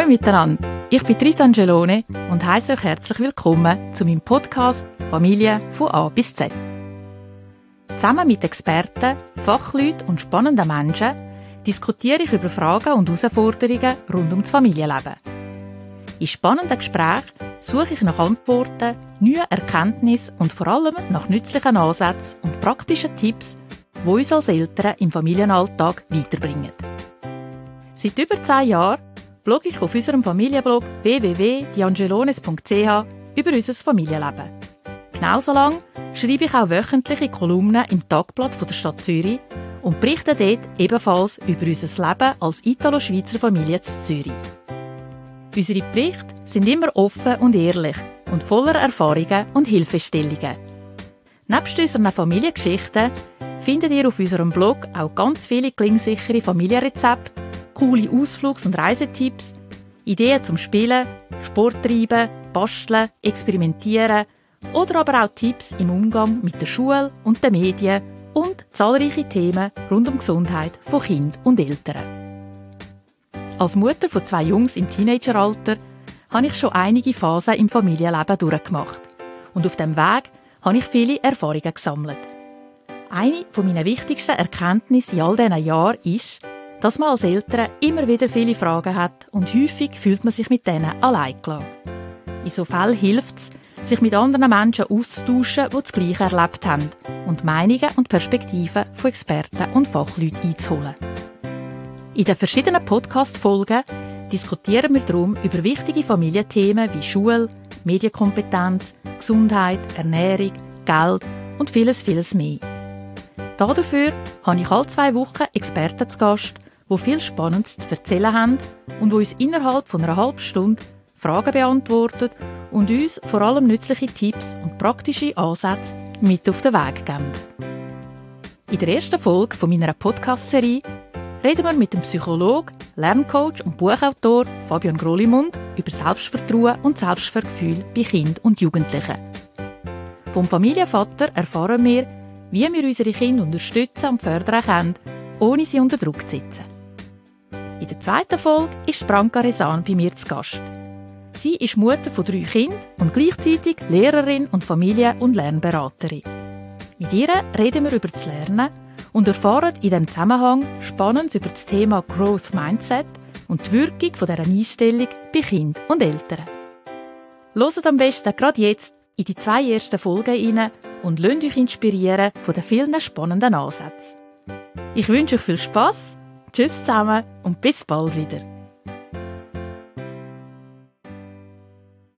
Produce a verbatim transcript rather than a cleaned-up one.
miteinander, ich bin Rita Angelone und heisse euch herzlich willkommen zu meinem Podcast «Familie von A bis Z». Zusammen mit Experten, Fachleuten und spannenden Menschen diskutiere ich über Fragen und Herausforderungen rund um das Familienleben. In spannenden Gesprächen suche ich nach Antworten, neuen Erkenntnissen und vor allem nach nützlichen Ansätzen und praktischen Tipps, die uns als Eltern im Familienalltag weiterbringen. Seit über zehn Jahren blogge ich auf unserem Familienblog w w w punkt die angelones punkt c h über unser Familienleben. Genauso lang schreibe ich auch wöchentliche Kolumnen im Tagblatt von der Stadt Zürich und berichte dort ebenfalls über unser Leben als Italo-Schweizer Familie in Zürich. Unsere Berichte sind immer offen und ehrlich und voller Erfahrungen und Hilfestellungen. Nebst unseren Familiengeschichten findet ihr auf unserem Blog auch ganz viele klingsichere Familienrezepte, coole Ausflugs- und Reisetipps, Ideen zum Spielen, Sport treiben, basteln, experimentieren oder aber auch Tipps im Umgang mit der Schule und den Medien und zahlreiche Themen rund um Gesundheit von Kind und Eltern. Als Mutter von zwei Jungs im Teenageralter habe ich schon einige Phasen im Familienleben durchgemacht und auf dem Weg habe ich viele Erfahrungen gesammelt. Eine meiner wichtigsten Erkenntnisse in all diesen Jahren ist, dass man als Eltern immer wieder viele Fragen hat und häufig fühlt man sich mit denen allein gelassen. In so Fällen hilft es, sich mit anderen Menschen auszutauschen, die das Gleiche erlebt haben und Meinungen und Perspektiven von Experten und Fachleuten einzuholen. In den verschiedenen Podcast-Folgen diskutieren wir darum über wichtige Familienthemen wie Schule, Medienkompetenz, Gesundheit, Ernährung, Geld und vieles, vieles mehr. Dafür habe ich alle zwei Wochen Experten zu Gast, die viel Spannendes zu erzählen haben und die uns innerhalb von einer halben Stunde Fragen beantworten und uns vor allem nützliche Tipps und praktische Ansätze mit auf den Weg geben. In der ersten Folge von meiner Podcast-Serie reden wir mit dem Psychologe, Lerncoach und Buchautor Fabian Grollimund über Selbstvertrauen und Selbstwertgefühl bei Kindern und Jugendlichen. Vom Familienvater erfahren wir, wie wir unsere Kinder unterstützen und fördern können, ohne sie unter Druck zu setzen. In der zweiten Folge ist Branka Resan bei mir zu Gast. Sie ist Mutter von drei Kindern und gleichzeitig Lehrerin und Familien- und Lernberaterin. Mit ihr reden wir über das Lernen und erfahren in diesem Zusammenhang Spannendes über das Thema Growth Mindset und die Wirkung dieser Einstellung bei Kindern und Eltern. Hört am besten gerade jetzt in die zwei ersten Folgen rein und lasst euch inspirieren von den vielen spannenden Ansätzen. Ich wünsche euch viel Spass, tschüss zusammen und bis bald wieder.